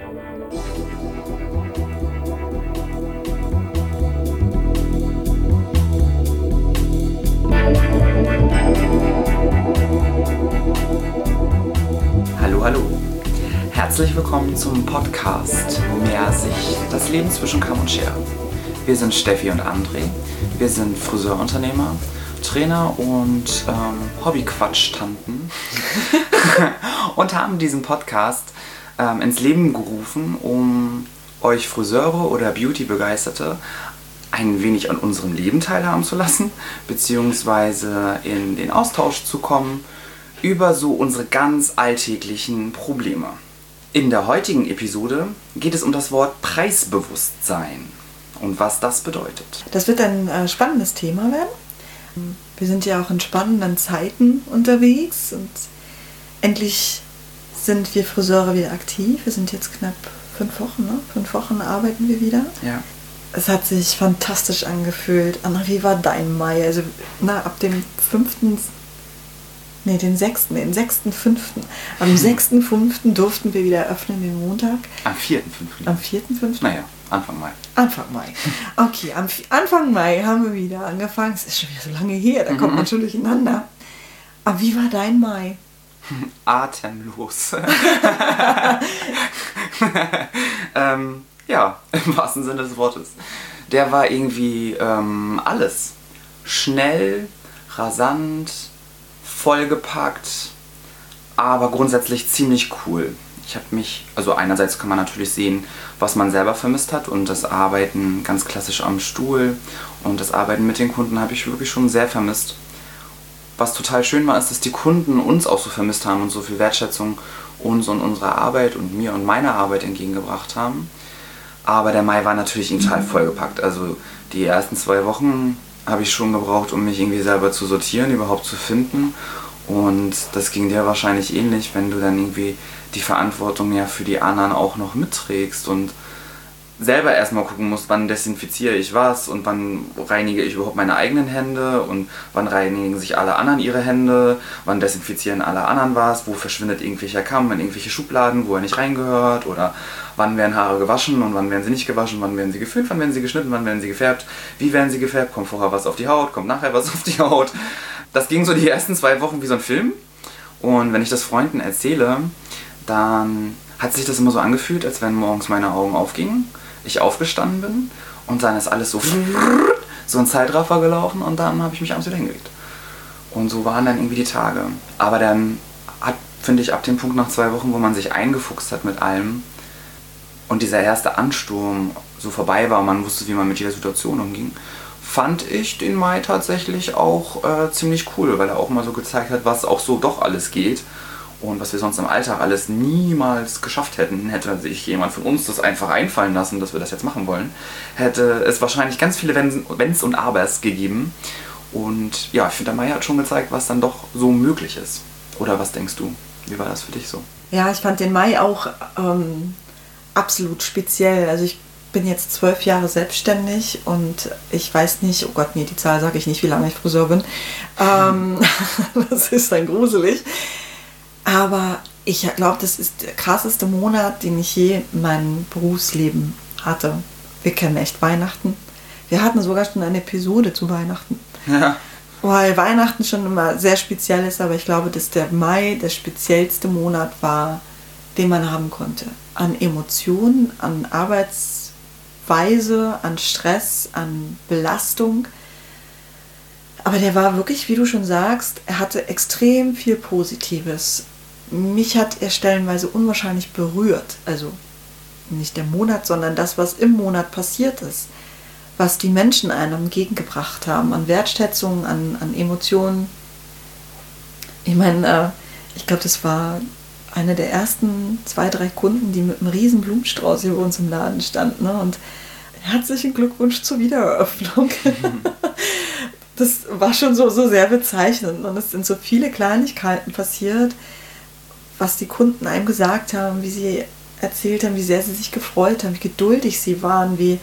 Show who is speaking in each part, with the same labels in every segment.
Speaker 1: Hallo, hallo. Herzlich willkommen zum Podcast Mehr Sicht, das Leben zwischen Kamm und Schere. Wir sind Steffi und André. Wir sind Friseurunternehmer, Trainer und Hobbyquatsch-Tanten und haben diesen Podcast ins Leben gerufen, um euch Friseure oder Beauty-Begeisterte ein wenig an unserem Leben teilhaben zu lassen, beziehungsweise in den Austausch zu kommen über so unsere ganz alltäglichen Probleme. In der heutigen Episode geht es um das Wort Preisbewusstsein und was das bedeutet.
Speaker 2: Das wird ein spannendes Thema werden. Wir sind ja auch in spannenden Zeiten unterwegs und endlich sind wir Friseure wieder aktiv. Wir sind jetzt knapp 5 Wochen, ne? 5 Wochen arbeiten wir wieder.
Speaker 1: Ja.
Speaker 2: Es hat sich fantastisch angefühlt. Anna, wie war dein Mai? Also ab dem 6.5. Am 6.5. durften wir wieder öffnen, den Montag.
Speaker 1: Am 4.5.
Speaker 2: Am 4.5.
Speaker 1: Naja, Anfang Mai.
Speaker 2: Anfang Mai. Okay, Anfang Mai haben wir wieder angefangen. Es ist schon wieder so lange her, da kommt man schon durcheinander. Aber wie war dein Mai?
Speaker 1: Atemlos. Ja, im wahrsten Sinne des Wortes. Der war irgendwie alles. Schnell, rasant, vollgepackt, aber grundsätzlich ziemlich cool. Ich habe mich, also einerseits kann man natürlich sehen, was man selber vermisst hat und das Arbeiten ganz klassisch am Stuhl und das Arbeiten mit den Kunden habe ich wirklich schon sehr vermisst. Was total schön war, ist, dass die Kunden uns auch so vermisst haben und so viel Wertschätzung uns und unserer Arbeit und mir und meiner Arbeit entgegengebracht haben. Aber der Mai war natürlich total vollgepackt. Also die ersten 2 Wochen habe ich schon gebraucht, um mich irgendwie selber zu sortieren, überhaupt zu finden. Und das ging dir wahrscheinlich ähnlich, wenn du dann irgendwie die Verantwortung ja für die anderen auch noch mitträgst und selber erstmal gucken musst, wann desinfiziere ich was und wann reinige ich überhaupt meine eigenen Hände und wann reinigen sich alle anderen ihre Hände, wann desinfizieren alle anderen was, wo verschwindet irgendwelcher Kamm in irgendwelche Schubladen, wo er nicht reingehört oder wann werden Haare gewaschen und wann werden sie nicht gewaschen, wann werden sie geföhnt, wann werden sie geschnitten, wann werden sie gefärbt, wie werden sie gefärbt, kommt vorher was auf die Haut, kommt nachher was auf die Haut. Das ging so die ersten 2 Wochen wie so ein Film und wenn ich das Freunden erzähle, dann hat sich das immer so angefühlt, als wenn morgens meine Augen aufgingen, ich aufgestanden bin und dann ist alles so ein Zeitraffer gelaufen und dann habe ich mich abends wieder hingelegt. Und so waren dann irgendwie die Tage. Aber dann finde ich, ab dem Punkt nach 2 Wochen, wo man sich eingefuchst hat mit allem und dieser erste Ansturm so vorbei war und man wusste, wie man mit jeder Situation umging, fand ich den Mai tatsächlich auch ziemlich cool, weil er auch mal so gezeigt hat, was auch so doch alles geht. Und was wir sonst im Alltag alles niemals geschafft hätten, hätte sich jemand von uns das einfach einfallen lassen, dass wir das jetzt machen wollen, hätte es wahrscheinlich ganz viele Wenns und Abers gegeben. Und ja, ich finde, der Mai hat schon gezeigt, was dann doch so möglich ist. Oder was denkst du? Wie war das für dich so?
Speaker 2: Ja, ich fand den Mai auch absolut speziell. Also ich bin jetzt 12 Jahre selbstständig und ich weiß nicht, oh Gott, nee, die Zahl sage ich nicht, wie lange ich Friseur bin. Das ist dann gruselig. Aber ich glaube, das ist der krasseste Monat, den ich je in meinem Berufsleben hatte. Wir kennen echt Weihnachten. Wir hatten sogar schon eine Episode zu Weihnachten.
Speaker 1: Ja.
Speaker 2: Weil Weihnachten schon immer sehr speziell ist, aber ich glaube, dass der Mai der speziellste Monat war, den man haben konnte. An Emotionen, an Arbeitsweise, an Stress, an Belastung. Aber der war wirklich, wie du schon sagst, er hatte extrem viel Positives. Mich hat er stellenweise unwahrscheinlich berührt. Also nicht der Monat, sondern das, was im Monat passiert ist. Was die Menschen einem entgegengebracht haben, an Wertschätzung, an Emotionen. Ich meine, ich glaube, das war eine der ersten 2, 3 Kunden, die mit einem riesen Blumenstrauß hier bei uns im Laden standen. Ne? Und herzlichen Glückwunsch zur Wiedereröffnung. Das war schon so sehr bezeichnend. Und es sind so viele Kleinigkeiten passiert, was die Kunden einem gesagt haben, wie sie erzählt haben, wie sehr sie sich gefreut haben, wie geduldig sie waren, wie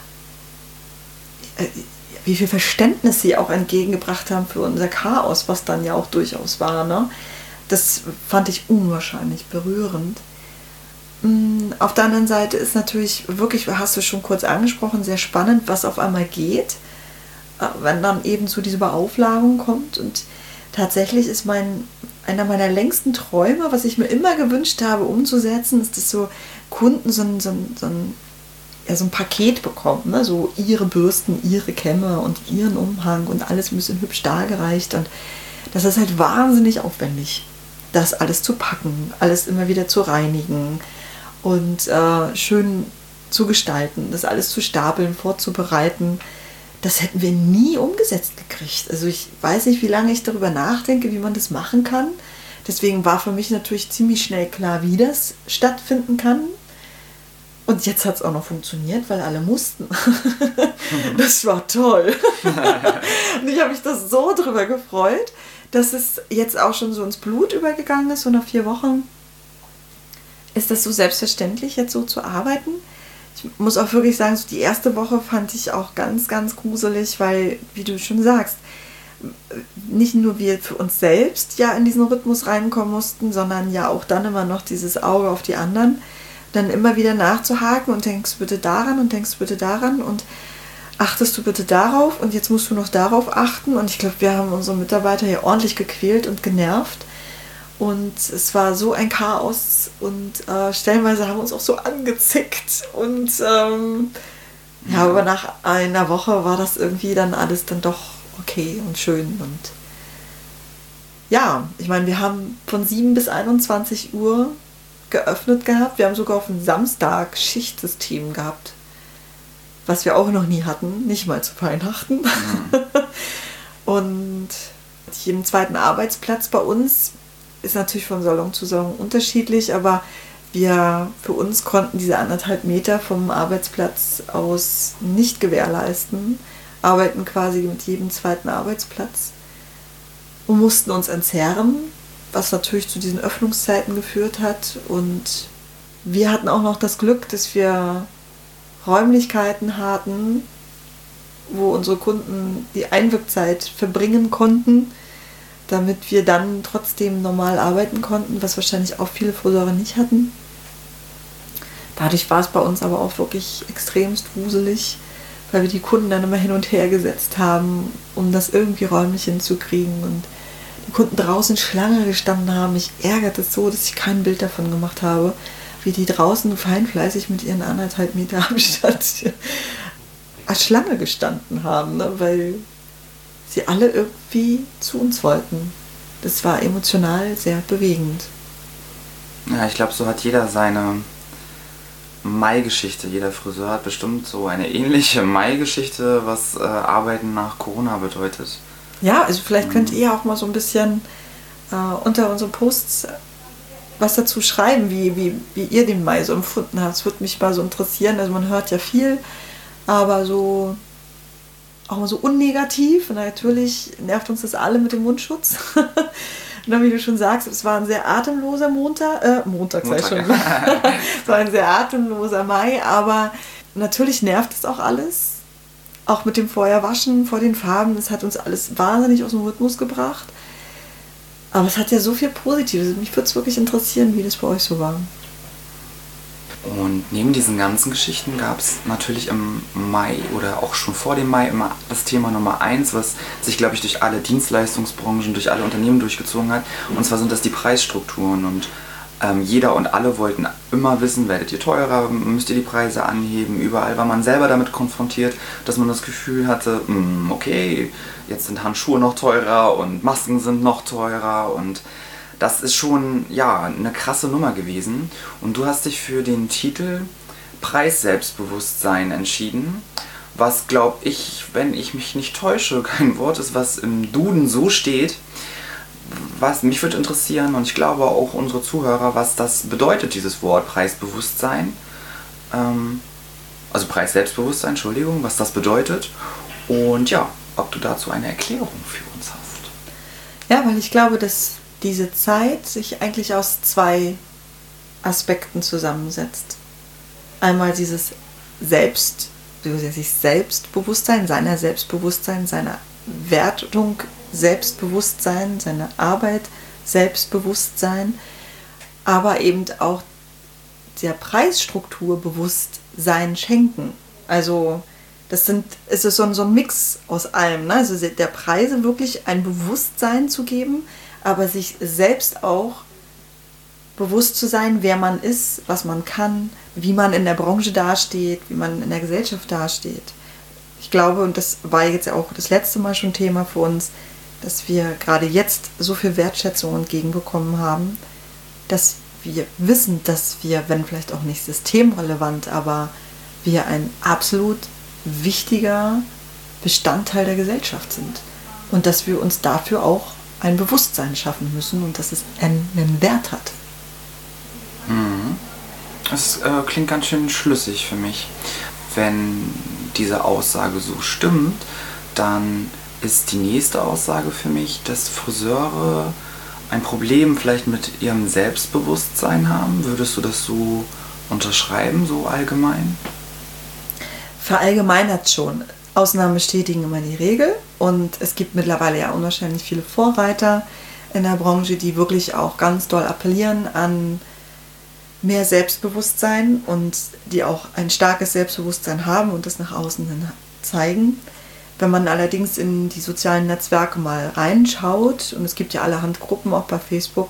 Speaker 2: viel Verständnis sie auch entgegengebracht haben für unser Chaos, was dann ja auch durchaus war. Ne? Das fand ich unwahrscheinlich berührend. Auf der anderen Seite ist natürlich wirklich, hast du schon kurz angesprochen, sehr spannend, was auf einmal geht, wenn dann eben zu dieser Beauflagung kommt. Und tatsächlich ist einer meiner längsten Träume, was ich mir immer gewünscht habe umzusetzen, ist, dass so Kunden so ein Paket bekommen, ne? So ihre Bürsten, ihre Kämme und ihren Umhang und alles ein bisschen hübsch dargereicht. Und das ist halt wahnsinnig aufwendig, das alles zu packen, alles immer wieder zu reinigen und schön zu gestalten, das alles zu stapeln, vorzubereiten. Das hätten wir nie umgesetzt gekriegt. Also ich weiß nicht, wie lange ich darüber nachdenke, wie man das machen kann. Deswegen war für mich natürlich ziemlich schnell klar, wie das stattfinden kann. Und jetzt hat es auch noch funktioniert, weil alle mussten. Das war toll. Und ich habe mich da so drüber gefreut, dass es jetzt auch schon so ins Blut übergegangen ist. So nach 4 Wochen ist das so selbstverständlich, jetzt so zu arbeiten. Ich muss auch wirklich sagen, so die erste Woche fand ich auch ganz, ganz gruselig, weil, wie du schon sagst, nicht nur wir für uns selbst ja in diesen Rhythmus reinkommen mussten, sondern ja auch dann immer noch dieses Auge auf die anderen, dann immer wieder nachzuhaken und denkst du bitte daran und denkst du bitte daran und achtest du bitte darauf und jetzt musst du noch darauf achten. Und ich glaube, wir haben unsere Mitarbeiter hier ordentlich gequält und genervt. Und es war so ein Chaos und stellenweise haben wir uns auch so angezickt. Und aber nach einer Woche war das irgendwie dann alles dann doch okay und schön. Und ja, ich meine, wir haben von 7 bis 21 Uhr geöffnet gehabt. Wir haben sogar auf dem Samstag Schichtsystem gehabt, was wir auch noch nie hatten, nicht mal zu Weihnachten. Und jeden zweiten Arbeitsplatz bei uns ist natürlich von Salon zu Salon unterschiedlich, aber wir für uns konnten diese 1,5 Meter vom Arbeitsplatz aus nicht gewährleisten, arbeiten quasi mit jedem zweiten Arbeitsplatz und mussten uns entzerren, was natürlich zu diesen Öffnungszeiten geführt hat. Und wir hatten auch noch das Glück, dass wir Räumlichkeiten hatten, wo unsere Kunden die Einwirkzeit verbringen konnten, damit wir dann trotzdem normal arbeiten konnten, was wahrscheinlich auch viele Friseure nicht hatten. Dadurch war es bei uns aber auch wirklich extremst gruselig, weil wir die Kunden dann immer hin und her gesetzt haben, um das irgendwie räumlich hinzukriegen und die Kunden draußen Schlange gestanden haben. Mich ärgert es so, dass ich kein Bild davon gemacht habe, wie die draußen feinfleißig mit ihren 1,5 Meter Abstand als Schlange gestanden haben, ne? Weil sie alle irgendwie zu uns wollten. Das war emotional sehr bewegend.
Speaker 1: Ja, ich glaube, so hat jeder seine Mai-Geschichte. Jeder Friseur hat bestimmt so eine ähnliche Mai-Geschichte, was Arbeiten nach Corona bedeutet.
Speaker 2: Ja, also vielleicht könnt ihr auch mal so ein bisschen unter unseren Posts was dazu schreiben, wie ihr den Mai so empfunden habt. Das würde mich mal so interessieren. Also man hört ja viel, aber so auch mal so unnegativ. Und natürlich nervt uns das alle mit dem Mundschutz. Und dann, wie du schon sagst, es war ein sehr atemloser Montag. Es war ein sehr atemloser Mai, aber natürlich nervt es auch alles. Auch mit dem Vorherwaschen vor den Farben, das hat uns alles wahnsinnig aus dem Rhythmus gebracht. Aber es hat ja so viel Positives. Mich würde es wirklich interessieren, wie das bei euch so war.
Speaker 1: Und neben diesen ganzen Geschichten gab es natürlich im Mai oder auch schon vor dem Mai immer das Thema Nummer 1, was sich, glaube ich, durch alle Dienstleistungsbranchen, durch alle Unternehmen durchgezogen hat. Und zwar sind das die Preisstrukturen. Und jeder und alle wollten immer wissen, werdet ihr teurer, müsst ihr die Preise anheben. Überall war man selber damit konfrontiert, dass man das Gefühl hatte, okay, jetzt sind Handschuhe noch teurer und Masken sind noch teurer und das ist schon, ja, eine krasse Nummer gewesen. Und du hast dich für den Titel Preisselbstbewusstsein entschieden, was, glaube ich, wenn ich mich nicht täusche, kein Wort ist, was im Duden so steht. Was mich würde interessieren, und ich glaube auch unsere Zuhörer, was das bedeutet, dieses Wort Preisbewusstsein. Also Preisselbstbewusstsein, Entschuldigung, was das bedeutet. Und ja, ob du dazu eine Erklärung für uns hast.
Speaker 2: Ja, weil ich glaube, dass diese Zeit sich eigentlich aus 2 Aspekten zusammensetzt. Einmal dieses sich Selbstbewusstsein, seiner Selbstbewusstsein, seiner Wertung Selbstbewusstsein, seine Arbeit Selbstbewusstsein, aber eben auch der Preisstruktur Bewusstsein schenken. Also es ist so ein Mix aus allem. Ne? Also der Preise wirklich ein Bewusstsein zu geben, aber sich selbst auch bewusst zu sein, wer man ist, was man kann, wie man in der Branche dasteht, wie man in der Gesellschaft dasteht. Ich glaube, und das war jetzt ja auch das letzte Mal schon Thema für uns, dass wir gerade jetzt so viel Wertschätzung entgegenbekommen haben, dass wir wissen, dass wir, wenn vielleicht auch nicht systemrelevant, aber wir ein absolut wichtiger Bestandteil der Gesellschaft sind. Und dass wir uns dafür auch ein Bewusstsein schaffen müssen und dass es einen Wert hat.
Speaker 1: Das klingt ganz schön schlüssig für mich. Wenn diese Aussage so stimmt, dann ist die nächste Aussage für mich, dass Friseure ein Problem vielleicht mit ihrem Selbstbewusstsein haben. Würdest du das so unterschreiben, so allgemein?
Speaker 2: Verallgemeinert schon. Ausnahmen bestätigen immer die Regel und es gibt mittlerweile ja unwahrscheinlich viele Vorreiter in der Branche, die wirklich auch ganz doll appellieren an mehr Selbstbewusstsein und die auch ein starkes Selbstbewusstsein haben und das nach außen hin zeigen. Wenn man allerdings in die sozialen Netzwerke mal reinschaut, und es gibt ja allerhand Gruppen auch bei Facebook,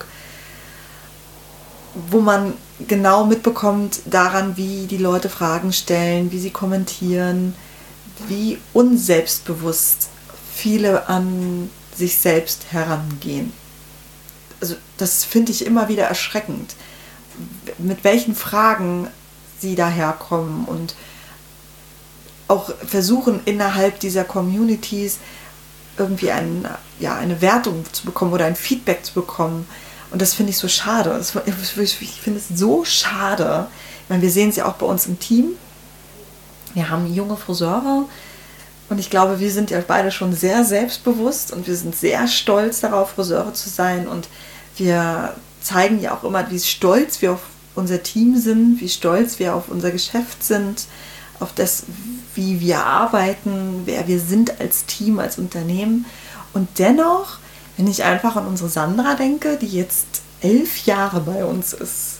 Speaker 2: wo man genau mitbekommt daran, wie die Leute Fragen stellen, wie sie kommentieren, wie unselbstbewusst viele an sich selbst herangehen. Also das finde ich immer wieder erschreckend, mit welchen Fragen sie daherkommen und auch versuchen innerhalb dieser Communities irgendwie eine Wertung zu bekommen oder ein Feedback zu bekommen. Und das finde ich so schade. Ich finde es so schade. Ich meine, wir sehen es ja auch bei uns im Team. Wir haben junge Friseure und ich glaube, wir sind ja beide schon sehr selbstbewusst und wir sind sehr stolz darauf, Friseure zu sein. Und wir zeigen ja auch immer, wie stolz wir auf unser Team sind, wie stolz wir auf unser Geschäft sind, auf das, wie wir arbeiten, wer wir sind als Team, als Unternehmen. Und dennoch, wenn ich einfach an unsere Sandra denke, die jetzt 11 Jahre bei uns ist,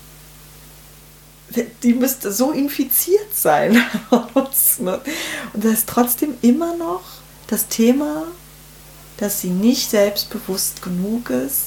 Speaker 2: die müsste so infiziert sein von uns. Ne? Und da ist trotzdem immer noch das Thema, dass sie nicht selbstbewusst genug ist,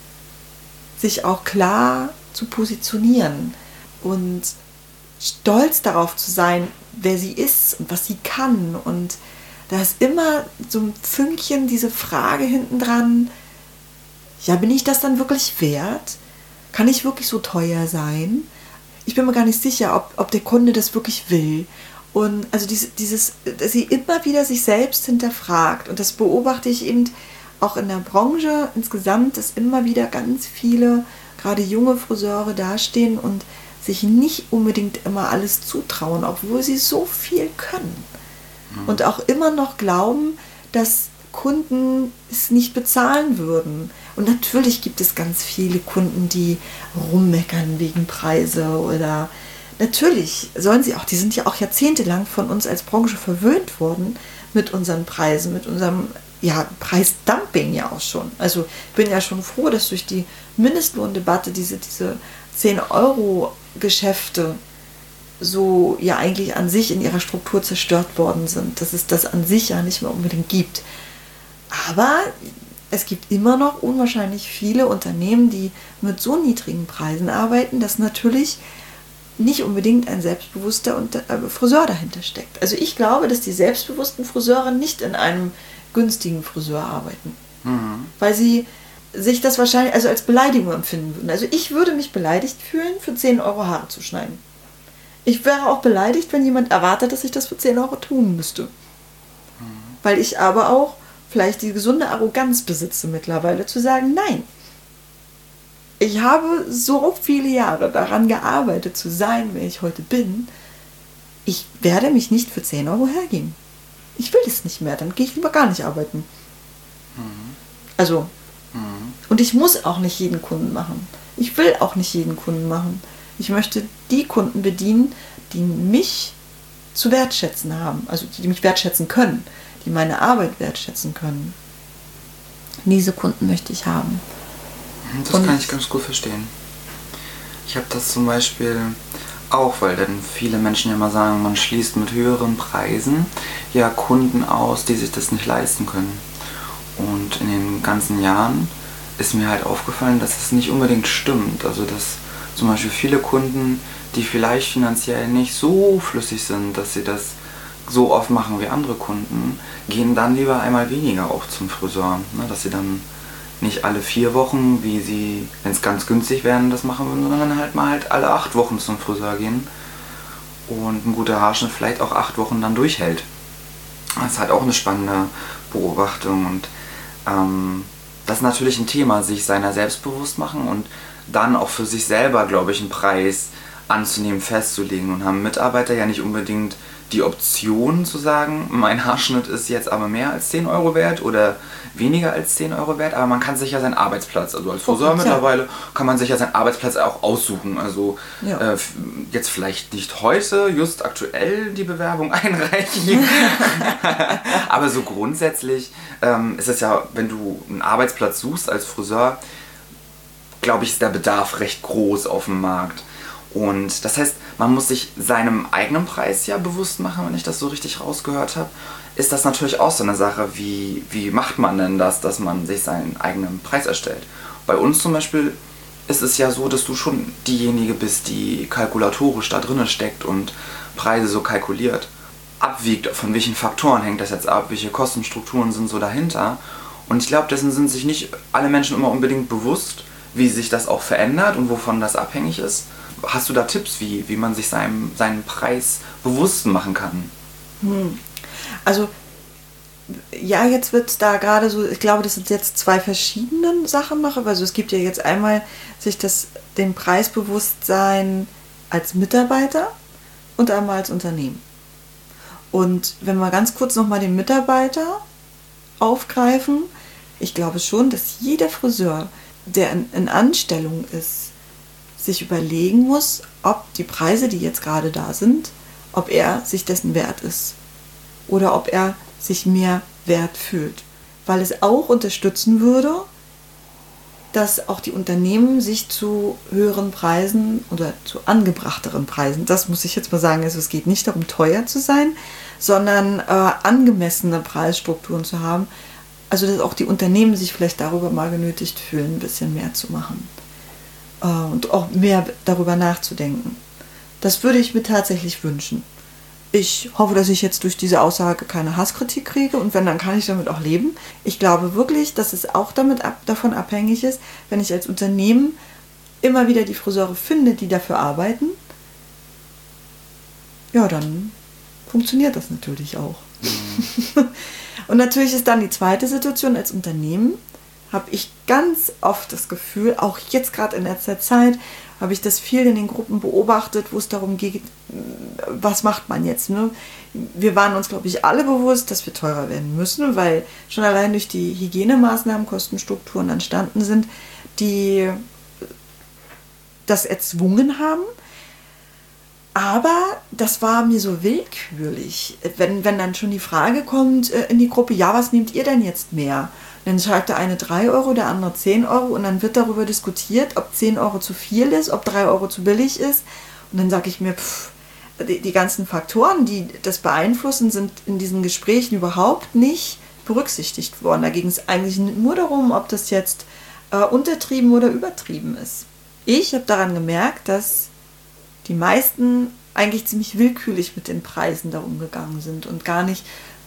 Speaker 2: sich auch klar zu positionieren und stolz darauf zu sein, wer sie ist und was sie kann. Und da ist immer so ein Fünkchen diese Frage hinten dran, ja, bin ich das dann wirklich wert? Kann ich wirklich so teuer sein? Ich bin mir gar nicht sicher, ob der Kunde das wirklich will. Und also dass sie immer wieder sich selbst hinterfragt. Und das beobachte ich eben auch in der Branche insgesamt, dass immer wieder ganz viele, gerade junge Friseure dastehen und sich nicht unbedingt immer alles zutrauen, obwohl sie so viel können. Und auch immer noch glauben, dass Kunden es nicht bezahlen würden. Und natürlich gibt es ganz viele Kunden, die rummeckern wegen Preise oder natürlich sollen sie auch, die sind ja auch jahrzehntelang von uns als Branche verwöhnt worden mit unseren Preisen, mit unserem Preisdumping ja auch schon. Also ich bin ja schon froh, dass durch die Mindestlohndebatte diese 10-Euro-Geschäfte so ja eigentlich an sich in ihrer Struktur zerstört worden sind, dass es das an sich ja nicht mehr unbedingt gibt. Aber es gibt immer noch unwahrscheinlich viele Unternehmen, die mit so niedrigen Preisen arbeiten, dass natürlich nicht unbedingt ein selbstbewusster Friseur dahinter steckt. Also ich glaube, dass die selbstbewussten Friseure nicht in einem günstigen Friseur arbeiten. Weil sie sich das wahrscheinlich also als Beleidigung empfinden würden. Also ich würde mich beleidigt fühlen, für 10 Euro Haare zu schneiden. Ich wäre auch beleidigt, wenn jemand erwartet, dass ich das für 10 Euro tun müsste. Weil ich aber auch vielleicht die gesunde Arroganz besitze mittlerweile, zu sagen, nein. Ich habe so viele Jahre daran gearbeitet, zu sein, wer ich heute bin. Ich werde mich nicht für 10 Euro hergeben. Ich will es nicht mehr, dann gehe ich lieber gar nicht arbeiten. Also, und ich muss auch nicht jeden Kunden machen. Ich will auch nicht jeden Kunden machen. Ich möchte die Kunden bedienen, die mich zu wertschätzen haben, also die mich wertschätzen können, die meine Arbeit wertschätzen können. Diese Kunden möchte ich haben.
Speaker 1: Das kann ich ganz gut verstehen. Ich habe das zum Beispiel auch, weil dann viele Menschen ja mal sagen, man schließt mit höheren Preisen ja Kunden aus, die sich das nicht leisten können. Und in den ganzen Jahren ist mir halt aufgefallen, dass es nicht unbedingt stimmt. Also dass zum Beispiel viele Kunden, die vielleicht finanziell nicht so flüssig sind, dass sie das so oft machen wie andere Kunden, gehen dann lieber einmal weniger auch zum Friseur. Ne? Dass sie dann nicht alle 4 Wochen, wie sie, wenn es ganz günstig wären, das machen würden, sondern dann halt alle 8 Wochen zum Friseur gehen und ein guter Haarschnitt vielleicht auch 8 Wochen dann durchhält. Das ist halt auch eine spannende Beobachtung und das ist natürlich ein Thema, sich seiner selbst bewusst machen und dann auch für sich selber, glaube ich, einen Preis anzunehmen, festzulegen und haben Mitarbeiter ja nicht unbedingt die Option zu sagen, mein Haarschnitt ist jetzt aber mehr als 10 Euro wert oder weniger als 10 Euro wert, aber man kann sich ja seinen Arbeitsplatz, also als Friseur mittlerweile, kann man sich ja seinen Arbeitsplatz auch aussuchen. Also jetzt vielleicht nicht heute, just aktuell die Bewerbung einreichen, aber so grundsätzlich ist es ja, wenn du einen Arbeitsplatz suchst als Friseur, glaube ich, ist der Bedarf recht groß auf dem Markt. Und das heißt, man muss sich seinem eigenen Preis ja bewusst machen, wenn ich das so richtig rausgehört habe. Ist das natürlich auch so eine Sache, wie macht man denn das, dass man sich seinen eigenen Preis erstellt? Bei uns zum Beispiel ist es ja so, dass du schon diejenige bist, die kalkulatorisch da drin steckt und Preise so kalkuliert. Abwiegt, von welchen Faktoren hängt das jetzt ab, welche Kostenstrukturen sind so dahinter. Und ich glaube, dessen sind sich nicht alle Menschen immer unbedingt bewusst, wie sich das auch verändert und wovon das abhängig ist. Hast du da Tipps, wie man sich seinen Preis bewusst machen kann?
Speaker 2: Also, ja, jetzt wird es da gerade so, ich glaube, das sind jetzt 2 verschiedene Sachen noch. Also es gibt ja jetzt einmal sich den Preisbewusstsein als Mitarbeiter und einmal als Unternehmen. Und wenn wir ganz kurz nochmal den Mitarbeiter aufgreifen, ich glaube schon, dass jeder Friseur, der in Anstellung ist, sich überlegen muss, ob die Preise, die jetzt gerade da sind, ob er sich dessen wert ist oder ob er sich mehr wert fühlt. Weil es auch unterstützen würde, dass auch die Unternehmen sich zu höheren Preisen oder zu angebrachteren Preisen, das muss ich jetzt mal sagen, also es geht nicht darum, teuer zu sein, sondern angemessene Preisstrukturen zu haben. Also dass auch die Unternehmen sich vielleicht darüber mal genötigt fühlen, ein bisschen mehr zu machen. Und auch mehr darüber nachzudenken. Das würde ich mir tatsächlich wünschen. Ich hoffe, dass ich jetzt durch diese Aussage keine Hasskritik kriege und wenn, dann kann ich damit auch leben. Ich glaube wirklich, dass es auch davon abhängig ist, wenn ich als Unternehmen immer wieder die Friseure finde, die dafür arbeiten, ja, dann funktioniert das natürlich auch. Und natürlich ist dann die zweite Situation als Unternehmen, habe ich ganz oft das Gefühl, auch jetzt gerade in letzter Zeit, habe ich das viel in den Gruppen beobachtet, wo es darum geht, was macht man jetzt? Ne? Wir waren uns, glaube ich, alle bewusst, dass wir teurer werden müssen, weil schon allein durch die Hygienemaßnahmen Kostenstrukturen entstanden sind, die das erzwungen haben. Aber das war mir so willkürlich, wenn dann schon die Frage kommt in die Gruppe, ja, was nehmt ihr denn jetzt mehr? Dann schreibt der eine 3 Euro, der andere 10 Euro und dann wird darüber diskutiert, ob 10 Euro zu viel ist, ob 3 Euro zu billig ist. Und dann sage ich mir, die ganzen Faktoren, die das beeinflussen, sind in diesen Gesprächen überhaupt nicht berücksichtigt worden. Da ging es eigentlich nur darum, ob das jetzt untertrieben oder übertrieben ist. Ich habe daran gemerkt, dass die meisten eigentlich ziemlich willkürlich mit den Preisen da umgegangen sind und gar nicht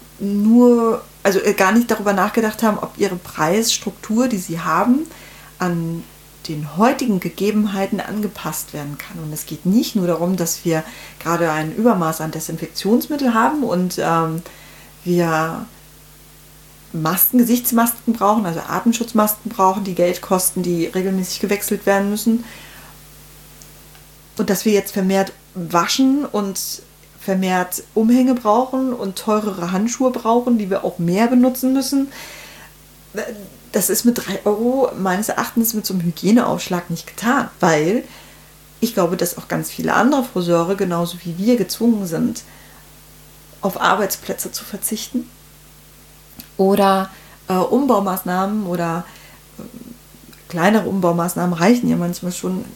Speaker 2: darüber nachgedacht haben, ob ihre Preisstruktur, die sie haben, an den heutigen Gegebenheiten angepasst werden kann. Und es geht nicht nur darum, dass wir gerade ein Übermaß an Desinfektionsmittel haben und wir Gesichtsmasken brauchen, also Atemschutzmasken brauchen, die Geld kosten, die regelmäßig gewechselt werden müssen. Und dass wir jetzt vermehrt waschen und vermehrt Umhänge brauchen und teurere Handschuhe brauchen, die wir auch mehr benutzen müssen. Das ist mit 3 Euro meines Erachtens mit so einem Hygieneaufschlag nicht getan, weil ich glaube, dass auch ganz viele andere Friseure, genauso wie wir, gezwungen sind, auf Arbeitsplätze zu verzichten oder Umbaumaßnahmen oder kleinere Umbaumaßnahmen reichen ja manchmal schon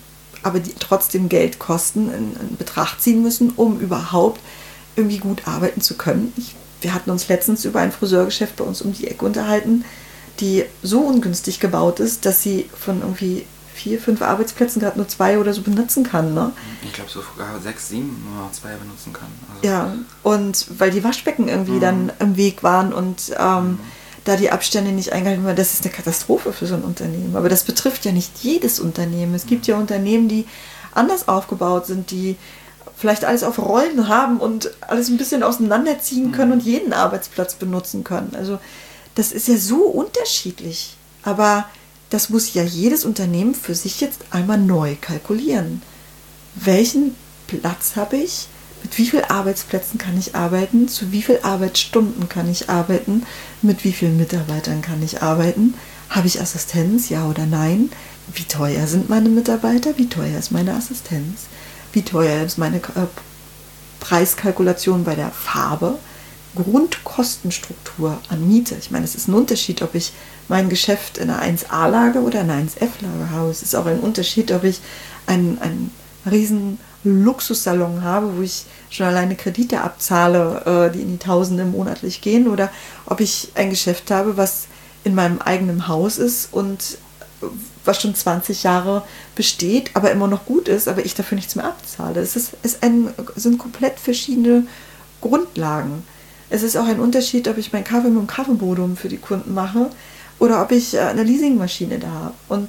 Speaker 2: aber die trotzdem Geld kosten, in Betracht ziehen müssen, um überhaupt irgendwie gut arbeiten zu können. Wir hatten uns letztens über ein Friseurgeschäft bei uns um die Ecke unterhalten, die so ungünstig gebaut ist, dass sie von irgendwie 4, 5 Arbeitsplätzen gerade nur 2 oder so benutzen kann. Ne?
Speaker 1: Ich glaube sogar 6, 7 nur 2 benutzen kann. Also
Speaker 2: ja, und weil die Waschbecken irgendwie dann im Weg waren und da die Abstände nicht eingehalten waren, das ist eine Katastrophe für so ein Unternehmen. Aber das betrifft ja nicht jedes Unternehmen. Es gibt ja Unternehmen, die anders aufgebaut sind, die vielleicht alles auf Rollen haben und alles ein bisschen auseinanderziehen können und jeden Arbeitsplatz benutzen können. Also das ist ja so unterschiedlich. Aber das muss ja jedes Unternehmen für sich jetzt einmal neu kalkulieren. Welchen Platz habe ich? Mit wie vielen Arbeitsplätzen kann ich arbeiten? Zu wie vielen Arbeitsstunden kann ich arbeiten? Mit wie vielen Mitarbeitern kann ich arbeiten? Habe ich Assistenz, ja oder nein? Wie teuer sind meine Mitarbeiter? Wie teuer ist meine Assistenz? Wie teuer ist meine Preiskalkulation bei der Farbe? Grundkostenstruktur an Miete. Ich meine, es ist ein Unterschied, ob ich mein Geschäft in einer 1A-Lage oder in einer 1F-Lage habe. Es ist auch ein Unterschied, ob ich einen riesen Luxussalon habe, wo ich schon alleine Kredite abzahle, die in die Tausende monatlich gehen, oder ob ich ein Geschäft habe, was in meinem eigenen Haus ist und was schon 20 Jahre besteht, aber immer noch gut ist, aber ich dafür nichts mehr abzahle. Es sind komplett verschiedene Grundlagen. Es ist auch ein Unterschied, ob ich meinen Kaffee mit dem Kaffeeboden für die Kunden mache oder ob ich eine Leasingmaschine da habe. Und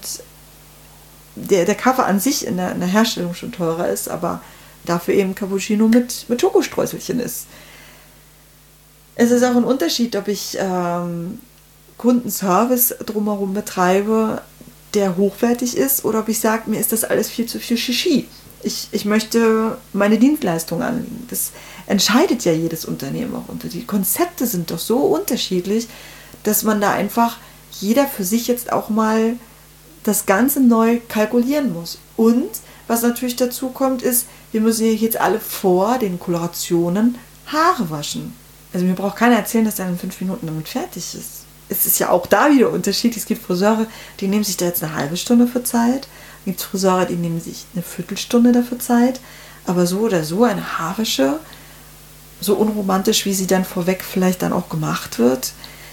Speaker 2: der Kaffee an sich in der Herstellung schon teurer ist, aber dafür eben Cappuccino mit Schokostreuselchen ist. Es ist auch ein Unterschied, ob ich Kundenservice drumherum betreibe, der hochwertig ist, oder ob ich sage, mir ist das alles viel zu viel Shishi. Ich möchte meine Dienstleistung anlegen. Das entscheidet ja jedes Unternehmen auch unter. Die Konzepte sind doch so unterschiedlich, dass man da einfach jeder für sich jetzt auch mal das Ganze neu kalkulieren muss. Und was natürlich dazu kommt, ist, wir müssen jetzt alle vor den Kolorationen Haare waschen. Also mir braucht keiner erzählen, dass er in 5 Minuten damit fertig ist. Es ist ja auch da wieder unterschiedlich. Es gibt Friseure, die nehmen sich da jetzt eine halbe Stunde für Zeit. Es gibt Friseure, die nehmen sich eine Viertelstunde dafür Zeit. Aber so oder so eine Haarwäsche, so unromantisch, wie sie dann vorweg vielleicht dann auch gemacht wird,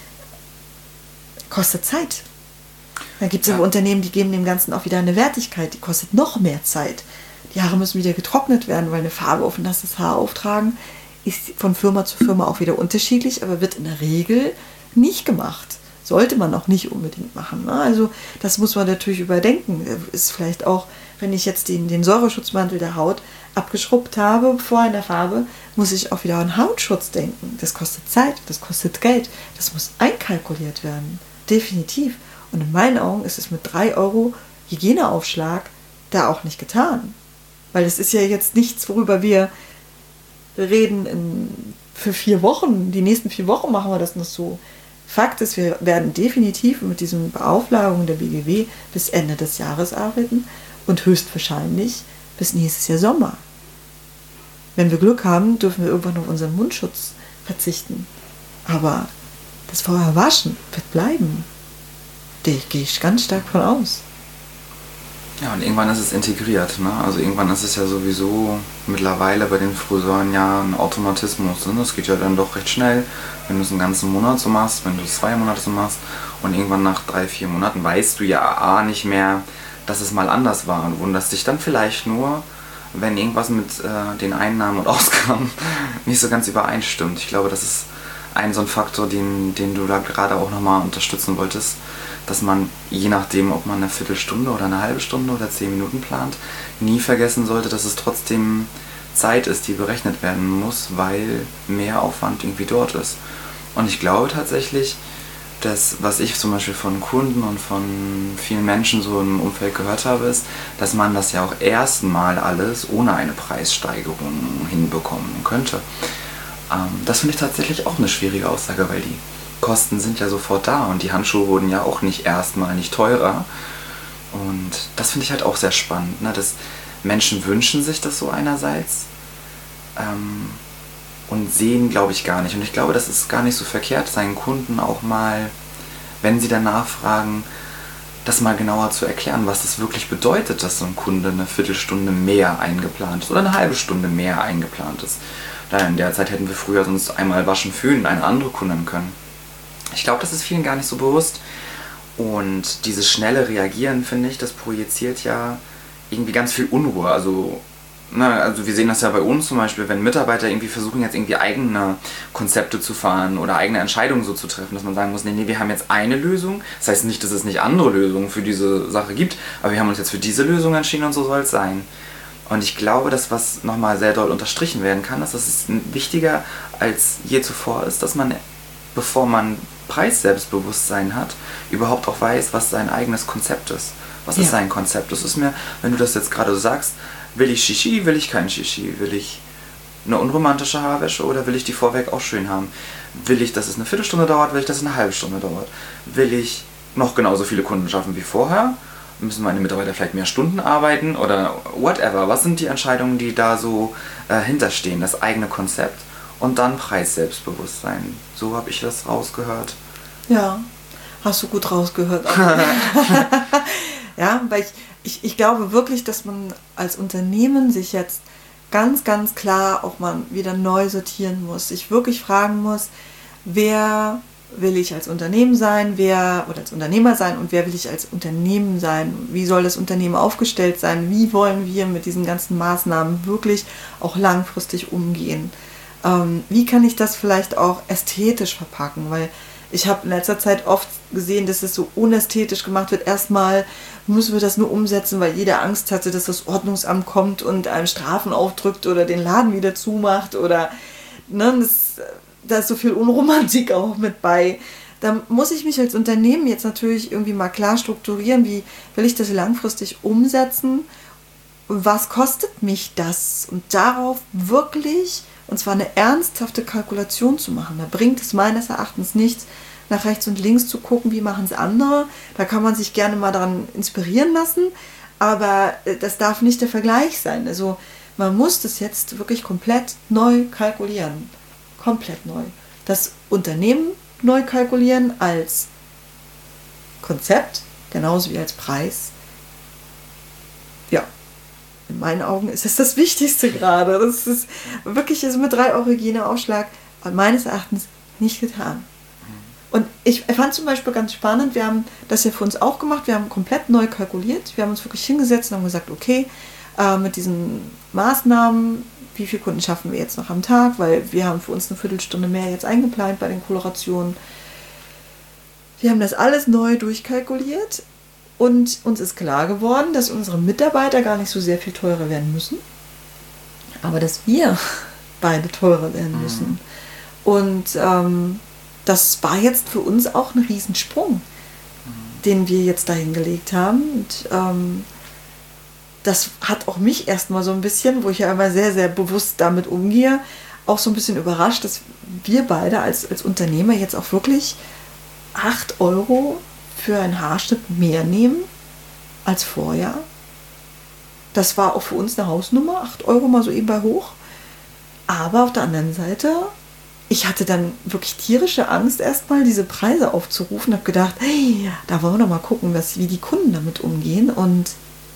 Speaker 2: kostet Zeit. Dann gibt es aber Unternehmen, die geben dem Ganzen auch wieder eine Wertigkeit. Die kostet noch mehr Zeit. Die Haare müssen wieder getrocknet werden, weil eine Farbe auf ein nasses Haar auftragen ist von Firma zu Firma auch wieder unterschiedlich, aber wird in der Regel nicht gemacht. Sollte man auch nicht unbedingt machen. Ne? Also das muss man natürlich überdenken. Ist vielleicht auch, wenn ich jetzt den Säureschutzmantel der Haut abgeschrubbt habe vor einer Farbe, muss ich auch wieder an Hautschutz denken. Das kostet Zeit, das kostet Geld. Das muss einkalkuliert werden. Definitiv. Und in meinen Augen ist es mit 3 Euro Hygieneaufschlag da auch nicht getan. Weil es ist ja jetzt nichts, worüber wir reden für 4 Wochen. Die nächsten 4 Wochen machen wir das noch so. Fakt ist, wir werden definitiv mit diesen Beauflagungen der BGW bis Ende des Jahres arbeiten und höchstwahrscheinlich bis nächstes Jahr Sommer. Wenn wir Glück haben, dürfen wir irgendwann auf unseren Mundschutz verzichten. Aber das Vorherwaschen wird bleiben. Da gehe ich ganz stark von aus.
Speaker 1: Ja, und irgendwann ist es integriert. Ne? Also irgendwann ist es ja sowieso mittlerweile bei den Friseuren ja ein Automatismus. Ne? Das geht ja dann doch recht schnell, wenn du es einen ganzen Monat so machst, wenn du es 2 Monate so machst. Und irgendwann nach 3, 4 Monaten weißt du ja nicht mehr, dass es mal anders war. Und wunderst dich dann vielleicht nur, wenn irgendwas mit den Einnahmen und Ausgaben nicht so ganz übereinstimmt. Ich glaube, das ist so ein Faktor, den du da gerade auch nochmal unterstützen wolltest, dass man, je nachdem, ob man eine Viertelstunde oder eine halbe Stunde oder 10 Minuten plant, nie vergessen sollte, dass es trotzdem Zeit ist, die berechnet werden muss, weil mehr Aufwand irgendwie dort ist. Und ich glaube tatsächlich, dass, was ich zum Beispiel von Kunden und von vielen Menschen so im Umfeld gehört habe, ist, dass man das ja auch erstmal alles ohne eine Preissteigerung hinbekommen könnte. Das finde ich tatsächlich auch eine schwierige Aussage, weil die Kosten sind ja sofort da und die Handschuhe wurden ja auch nicht teurer. Und das finde ich halt auch sehr spannend, ne? Dass Menschen wünschen sich das so einerseits und sehen, glaube ich, gar nicht. Und ich glaube, das ist gar nicht so verkehrt, seinen Kunden auch mal, wenn sie danach fragen, das mal genauer zu erklären, was das wirklich bedeutet, dass so ein Kunde eine Viertelstunde mehr eingeplant ist oder eine halbe Stunde mehr eingeplant ist. Da in der Zeit hätten wir früher sonst einmal waschen, föhnen, eine andere Kundin können. Ich glaube, das ist vielen gar nicht so bewusst. Und dieses schnelle Reagieren, finde ich, das projiziert ja irgendwie ganz viel Unruhe. Also wir sehen das ja bei uns zum Beispiel, wenn Mitarbeiter irgendwie versuchen, jetzt irgendwie eigene Konzepte zu fahren oder eigene Entscheidungen so zu treffen, dass man sagen muss, nee, wir haben jetzt eine Lösung. Das heißt nicht, dass es nicht andere Lösungen für diese Sache gibt, aber wir haben uns jetzt für diese Lösung entschieden und so soll es sein. Und ich glaube, dass was nochmal sehr doll unterstrichen werden kann, dass es wichtiger als je zuvor ist, dass man, bevor man Preisselbstbewusstsein hat, überhaupt auch weiß, was sein eigenes Konzept ist. Was ist sein Konzept? Das ist mir, wenn du das jetzt gerade so sagst, will ich Shishi, will ich kein Shishi? Will ich eine unromantische Haarwäsche oder will ich die vorweg auch schön haben? Will ich, dass es eine Viertelstunde dauert, will ich, dass es eine halbe Stunde dauert? Will ich noch genauso viele Kunden schaffen wie vorher? Müssen meine Mitarbeiter vielleicht mehr Stunden arbeiten oder whatever? Was sind die Entscheidungen, die da so hinterstehen? Das eigene Konzept und dann Preisselbstbewusstsein. So habe ich das rausgehört.
Speaker 2: Ja, hast du gut rausgehört. Ja, weil ich glaube wirklich, dass man als Unternehmen sich jetzt ganz, ganz klar auch mal wieder neu sortieren muss. Sich wirklich fragen muss, wer will ich als Unternehmen sein, oder als Unternehmer sein und wer will ich als Unternehmen sein? Wie soll das Unternehmen aufgestellt sein? Wie wollen wir mit diesen ganzen Maßnahmen wirklich auch langfristig umgehen? Wie kann ich das vielleicht auch ästhetisch verpacken? Weil ich habe in letzter Zeit oft gesehen, dass es so unästhetisch gemacht wird. Erstmal müssen wir das nur umsetzen, weil jeder Angst hatte, dass das Ordnungsamt kommt und einem Strafen aufdrückt oder den Laden wieder zumacht. Oder da ist so viel Unromantik auch mit bei. Da muss ich mich als Unternehmen jetzt natürlich irgendwie mal klar strukturieren. Wie will ich das langfristig umsetzen? Was kostet mich das? Und darauf wirklich, und zwar eine ernsthafte Kalkulation zu machen. Da bringt es meines Erachtens nichts, nach rechts und links zu gucken, wie machen es andere. Da kann man sich gerne mal daran inspirieren lassen, aber das darf nicht der Vergleich sein. Also man muss das jetzt wirklich komplett neu kalkulieren. Komplett neu. Das Unternehmen neu kalkulieren als Konzept, genauso wie als Preis. Ja, in meinen Augen ist es das Wichtigste gerade. Das ist wirklich mit 3 € Hygieneaufschlag meines Erachtens nicht getan. Und ich fand zum Beispiel ganz spannend, wir haben das ja für uns auch gemacht, wir haben komplett neu kalkuliert, wir haben uns wirklich hingesetzt und haben gesagt, okay, mit diesen Maßnahmen, wie viele Kunden schaffen wir jetzt noch am Tag, weil wir haben für uns eine Viertelstunde mehr jetzt eingeplant bei den Kolorationen. Wir haben das alles neu durchkalkuliert und uns ist klar geworden, dass unsere Mitarbeiter gar nicht so sehr viel teurer werden müssen, aber dass wir beide teurer werden müssen. Und das war jetzt für uns auch ein Riesensprung, den wir jetzt dahin gelegt haben. Und das hat auch mich erstmal so ein bisschen, wo ich ja immer sehr, sehr bewusst damit umgehe, auch so ein bisschen überrascht, dass wir beide als Unternehmer jetzt auch wirklich 8 € für einen Haarschnitt mehr nehmen als vorher. Das war auch für uns eine Hausnummer, 8 € mal so eben bei hoch. Aber auf der anderen Seite, ich hatte dann wirklich tierische Angst, erstmal diese Preise aufzurufen. Habe gedacht, hey, da wollen wir doch mal gucken, wie die Kunden damit umgehen. Und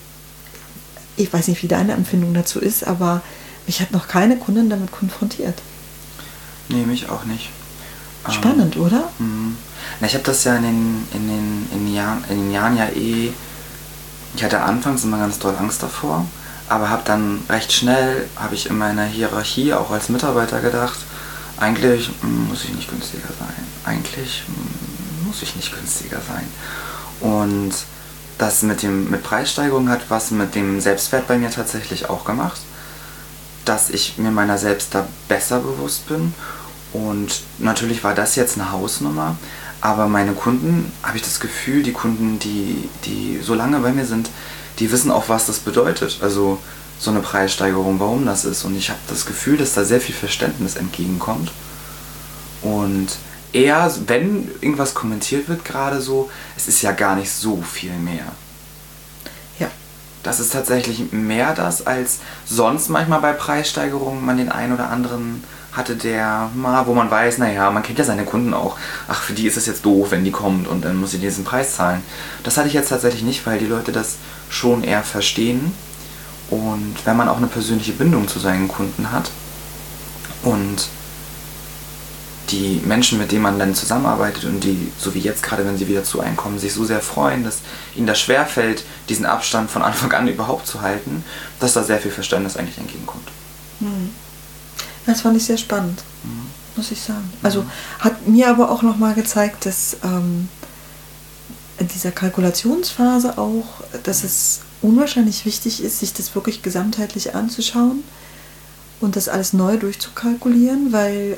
Speaker 2: ich weiß nicht, wie deine Empfindung dazu ist, aber mich hat noch keine Kundin damit konfrontiert.
Speaker 1: Nee, mich auch nicht.
Speaker 2: Spannend, oder?
Speaker 1: Na, ich habe das ja in den Jahren ja ich hatte anfangs immer ganz doll Angst davor, aber habe dann recht schnell, habe ich in meiner Hierarchie auch als Mitarbeiter gedacht, eigentlich muss ich nicht günstiger sein. Eigentlich muss ich nicht günstiger sein. Und das mit Preissteigerung hat was mit dem Selbstwert bei mir tatsächlich auch gemacht, dass ich mir meiner selbst da besser bewusst bin. Und natürlich war das jetzt eine Hausnummer, aber meine Kunden, habe ich das Gefühl, die Kunden, die so lange bei mir sind, die wissen auch, was das bedeutet. Also so eine Preissteigerung, warum das ist. Und ich habe das Gefühl, dass da sehr viel Verständnis entgegenkommt. Und eher, wenn irgendwas kommentiert wird, gerade so, es ist ja gar nicht so viel mehr.
Speaker 2: Ja.
Speaker 1: Das ist tatsächlich mehr das, als sonst manchmal bei Preissteigerungen man den einen oder anderen hatte der mal, wo man weiß, naja, man kennt ja seine Kunden auch. Ach, für die ist es jetzt doof, wenn die kommt und dann muss sie diesen Preis zahlen. Das hatte ich jetzt tatsächlich nicht, weil die Leute das schon eher verstehen. Und wenn man auch eine persönliche Bindung zu seinen Kunden hat und die Menschen, mit denen man dann zusammenarbeitet und die, so wie jetzt gerade, wenn sie wieder zu einem kommen, sich so sehr freuen, dass ihnen das schwerfällt, diesen Abstand von Anfang an überhaupt zu halten, dass da sehr viel Verständnis eigentlich entgegenkommt.
Speaker 2: Das fand ich sehr spannend, muss ich sagen. Also hat mir aber auch nochmal gezeigt, dass in dieser Kalkulationsphase auch, dass es unwahrscheinlich wichtig ist, sich das wirklich gesamtheitlich anzuschauen und das alles neu durchzukalkulieren, weil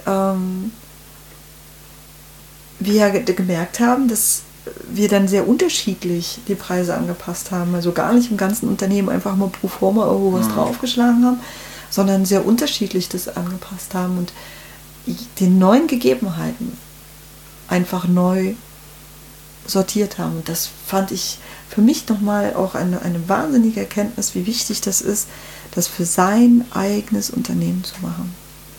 Speaker 2: wir ja gemerkt haben, dass wir dann sehr unterschiedlich die Preise angepasst haben. Also gar nicht im ganzen Unternehmen einfach mal pro forma irgendwo was draufgeschlagen haben, sondern sehr unterschiedlich das angepasst haben und den neuen Gegebenheiten einfach neu sortiert haben. Und das fand ich für mich nochmal auch eine wahnsinnige Erkenntnis, wie wichtig das ist, das für sein eigenes Unternehmen zu machen.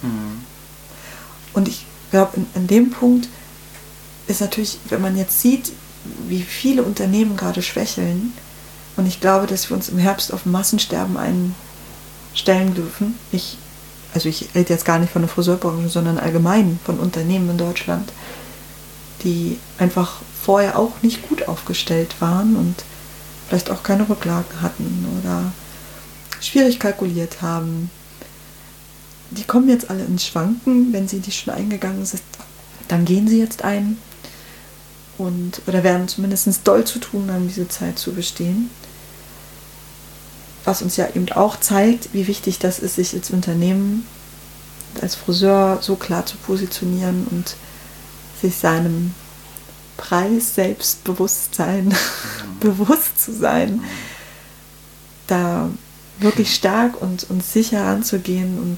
Speaker 2: Und ich glaube, in dem Punkt ist natürlich, wenn man jetzt sieht, wie viele Unternehmen gerade schwächeln, und ich glaube, dass wir uns im Herbst auf Massensterben einstellen dürfen. Ich rede jetzt gar nicht von der Friseurbranche, sondern allgemein von Unternehmen in Deutschland, die einfach vorher auch nicht gut aufgestellt waren und vielleicht auch keine Rücklagen hatten oder schwierig kalkuliert haben. Die kommen jetzt alle ins Schwanken, wenn sie die schon eingegangen sind, dann gehen sie jetzt ein oder werden zumindest doll zu tun haben, diese Zeit zu bestehen. Was uns ja eben auch zeigt, wie wichtig das ist, sich als Unternehmen, als Friseur so klar zu positionieren und sich seinem Preis Selbstbewusstsein bewusst zu sein, da wirklich stark und sicher anzugehen und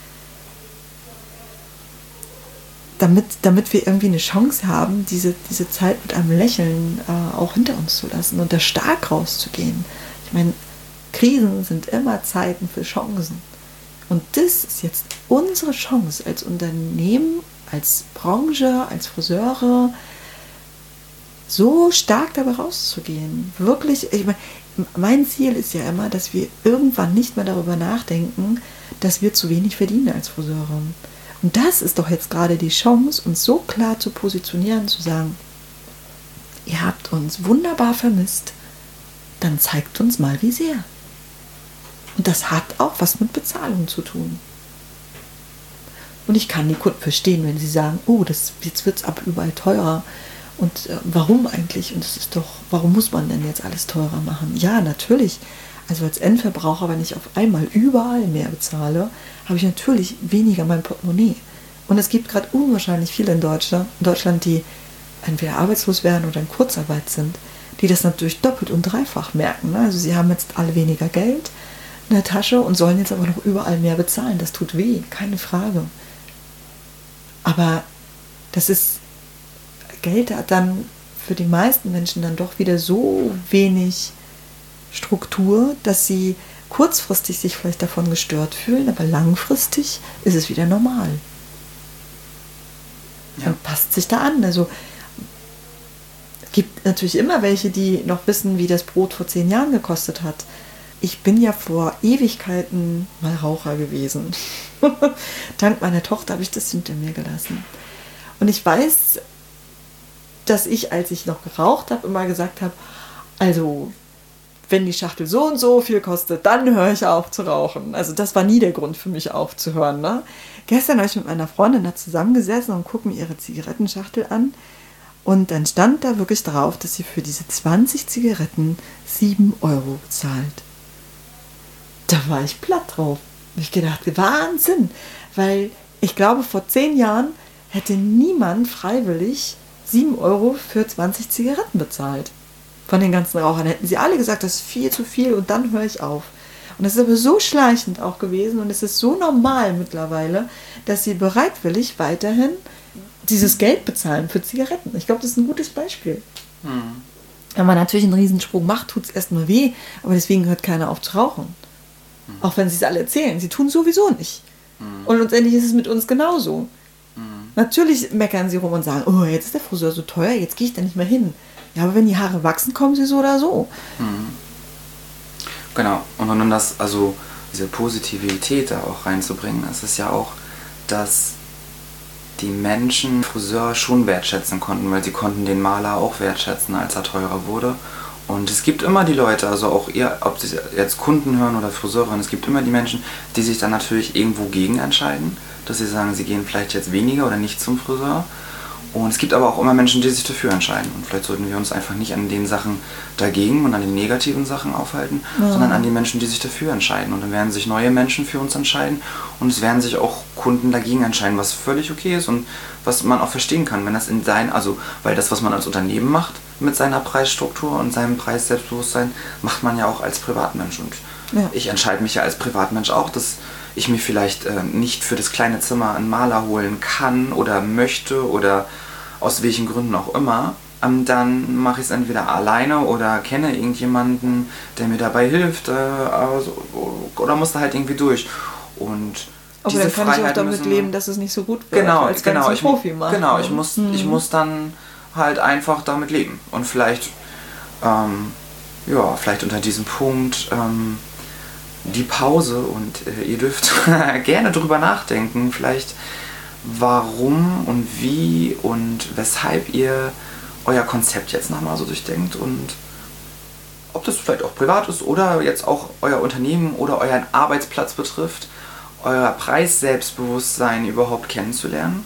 Speaker 2: damit wir irgendwie eine Chance haben, diese Zeit mit einem Lächeln auch hinter uns zu lassen und da stark rauszugehen. Ich meine, Krisen sind immer Zeiten für Chancen. Und das ist jetzt unsere Chance als Unternehmen, als Branche, als Friseure, so stark dabei rauszugehen. Wirklich, ich meine, mein Ziel ist ja immer, dass wir irgendwann nicht mehr darüber nachdenken, dass wir zu wenig verdienen als Friseure. Und das ist doch jetzt gerade die Chance, uns so klar zu positionieren, zu sagen, ihr habt uns wunderbar vermisst, dann zeigt uns mal, wie sehr. Und das hat auch was mit Bezahlung zu tun. Und ich kann die Kunden verstehen, wenn sie sagen, oh, jetzt wird es aber überall teurer. Und warum eigentlich? Und das ist doch, warum muss man denn jetzt alles teurer machen? Ja, natürlich. Also als Endverbraucher, wenn ich auf einmal überall mehr bezahle, habe ich natürlich weniger mein Portemonnaie. Und es gibt gerade unwahrscheinlich viele in Deutschland, die entweder arbeitslos werden oder in Kurzarbeit sind, die das natürlich doppelt und dreifach merken. Also sie haben jetzt alle weniger Geld in der Tasche und sollen jetzt aber noch überall mehr bezahlen. Das tut weh, keine Frage. Aber das ist, Geld hat dann für die meisten Menschen dann doch wieder so wenig Struktur, dass sie kurzfristig sich vielleicht davon gestört fühlen, aber langfristig ist es wieder normal. Ja. Man passt sich da an. Also es gibt natürlich immer welche, die noch wissen, wie das Brot vor 10 Jahren gekostet hat. Ich bin ja vor Ewigkeiten mal Raucher gewesen. Dank meiner Tochter habe ich das hinter mir gelassen. Und ich weiß, dass ich, als ich noch geraucht habe, immer gesagt habe, also wenn die Schachtel so und so viel kostet, dann höre ich auf zu rauchen. Also das war nie der Grund für mich aufzuhören. Ne? Gestern habe ich mit meiner Freundin da zusammengesessen und gucke mir ihre Zigarettenschachtel an. Und dann stand da wirklich drauf, dass sie für diese 20 Zigaretten 7 Euro bezahlt. Da war ich platt drauf. Ich gedacht, Wahnsinn. Weil ich glaube, vor 10 Jahren hätte niemand freiwillig 7 Euro für 20 Zigaretten bezahlt. Von den ganzen Rauchern hätten sie alle gesagt, das ist viel zu viel und dann höre ich auf. Und das ist aber so schleichend auch gewesen und es ist so normal mittlerweile, dass sie bereitwillig weiterhin dieses Geld bezahlen für Zigaretten. Ich glaube, das ist ein gutes Beispiel. Wenn man natürlich einen Riesensprung macht, tut es erst nur weh, aber deswegen hört keiner auf zu rauchen. Auch wenn sie es alle erzählen, sie tun sowieso nicht. Und letztendlich ist es mit uns genauso. Natürlich meckern sie rum und sagen, oh, jetzt ist der Friseur so teuer, jetzt gehe ich da nicht mehr hin. Ja, aber wenn die Haare wachsen, kommen sie so oder so.
Speaker 1: Genau. Und um das, also diese Positivität da auch reinzubringen, ist es ja auch, dass die Menschen Friseur schon wertschätzen konnten, weil sie konnten den Maler auch wertschätzen, als er teurer wurde. Und es gibt immer die Leute, also auch ihr, ob sie jetzt Kunden hören oder Friseurinnen, es gibt immer die Menschen, die sich dann natürlich irgendwo gegen entscheiden, dass sie sagen, sie gehen vielleicht jetzt weniger oder nicht zum Friseur. Und es gibt aber auch immer Menschen, die sich dafür entscheiden. Und vielleicht sollten wir uns einfach nicht an den Sachen dagegen und an den negativen Sachen aufhalten, sondern an die Menschen, die sich dafür entscheiden. Und dann werden sich neue Menschen für uns entscheiden und es werden sich auch Kunden dagegen entscheiden, was völlig okay ist und was man auch verstehen kann, wenn das in sein, also weil das, was man als Unternehmen macht mit seiner Preisstruktur und seinem Preisselbstbewusstsein, macht man ja auch als Privatmensch. Und ich entscheide mich ja als Privatmensch auch, dass ich mir vielleicht nicht für das kleine Zimmer einen Maler holen kann oder möchte oder aus welchen Gründen auch immer, dann mache ich es entweder alleine oder kenne irgendjemanden, der mir dabei hilft oder muss da halt irgendwie durch. Und
Speaker 2: aber
Speaker 1: diese
Speaker 2: dann kann
Speaker 1: Freiheit
Speaker 2: ich auch damit leben, dass es nicht so gut wird, als wenn es ein Profi macht.
Speaker 1: Genau, ich muss dann halt einfach damit leben. Und vielleicht, vielleicht unter diesem Punkt die Pause und ihr dürft gerne drüber nachdenken, vielleicht warum und wie und weshalb ihr euer Konzept jetzt nochmal so durchdenkt und ob das vielleicht auch privat ist oder jetzt auch euer Unternehmen oder euren Arbeitsplatz betrifft, euer Preisselbstbewusstsein überhaupt kennenzulernen.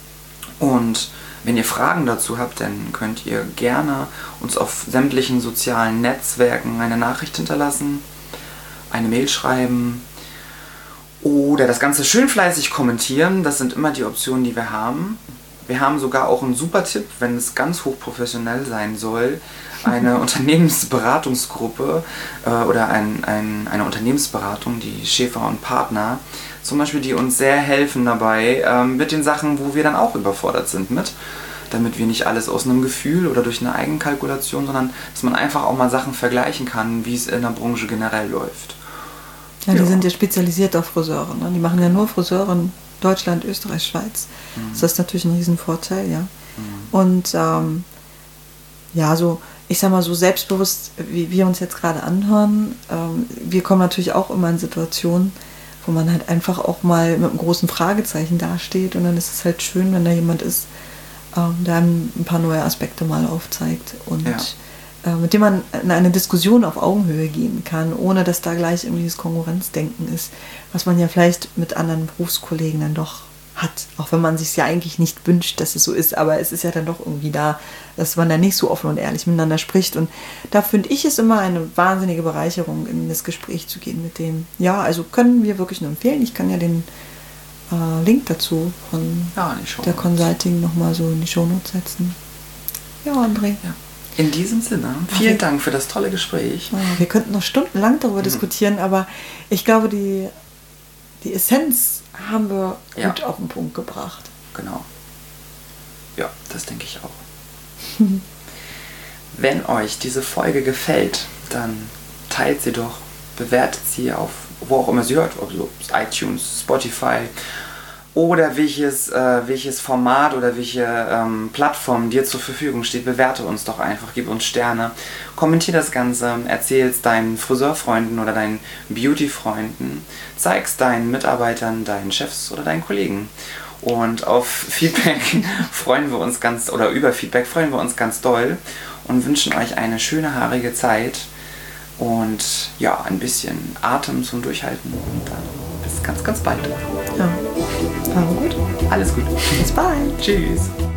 Speaker 1: Und wenn ihr Fragen dazu habt, dann könnt ihr gerne uns auf sämtlichen sozialen Netzwerken eine Nachricht hinterlassen, eine Mail schreiben oder das Ganze schön fleißig kommentieren. Das sind immer die Optionen, die wir haben. Wir haben sogar auch einen super Tipp, wenn es ganz hochprofessionell sein soll. Eine Unternehmensberatungsgruppe oder eine Unternehmensberatung, die Schäfer und Partner, zum Beispiel, die uns sehr helfen dabei mit den Sachen, wo wir dann auch überfordert sind mit. Damit wir nicht alles aus einem Gefühl oder durch eine Eigenkalkulation, sondern dass man einfach auch mal Sachen vergleichen kann, wie es in der Branche generell läuft.
Speaker 2: Ja, die sind ja spezialisiert auf Friseure. Ne? Die machen ja nur Friseure in Deutschland, Österreich, Schweiz. Das ist natürlich ein Riesenvorteil, ja. Und so, ich sag mal, so selbstbewusst, wie wir uns jetzt gerade anhören, wir kommen natürlich auch immer in Situationen, wo man halt einfach auch mal mit einem großen Fragezeichen dasteht und dann ist es halt schön, wenn da jemand ist, der einem ein paar neue Aspekte mal aufzeigt und mit dem man in eine Diskussion auf Augenhöhe gehen kann, ohne dass da gleich irgendwie das Konkurrenzdenken ist, was man ja vielleicht mit anderen Berufskollegen dann doch hat, auch wenn man sich ja eigentlich nicht wünscht, dass es so ist, aber es ist ja dann doch irgendwie da, dass man dann nicht so offen und ehrlich miteinander spricht und da finde ich es immer eine wahnsinnige Bereicherung, in das Gespräch zu gehen mit dem, also können wir wirklich nur empfehlen, ich kann ja den Link dazu von der Consulting nochmal so in die Shownotes setzen. Ja, André. Ja.
Speaker 1: In diesem Sinne, vielen Dank für das tolle Gespräch.
Speaker 2: Wir könnten noch stundenlang darüber diskutieren, aber ich glaube, die Essenz haben wir gut auf den Punkt gebracht.
Speaker 1: Genau. Ja, das denke ich auch. Wenn euch diese Folge gefällt, dann teilt sie doch, bewertet sie auf wo auch immer sie hört, ob so iTunes, Spotify oder welches Format oder welche Plattform dir zur Verfügung steht, bewerte uns doch einfach, gib uns Sterne, kommentier das Ganze, erzähl es deinen Friseurfreunden oder deinen Beauty-Freunden, zeig's deinen Mitarbeitern, deinen Chefs oder deinen Kollegen. Und auf Feedback freuen wir uns über Feedback freuen wir uns ganz doll und wünschen euch eine schöne, haarige Zeit und ein bisschen Atem zum Durchhalten und dann bis ganz, ganz bald.
Speaker 2: Ja, war gut.
Speaker 1: Alles gut.
Speaker 2: Bis bald.
Speaker 1: Tschüss.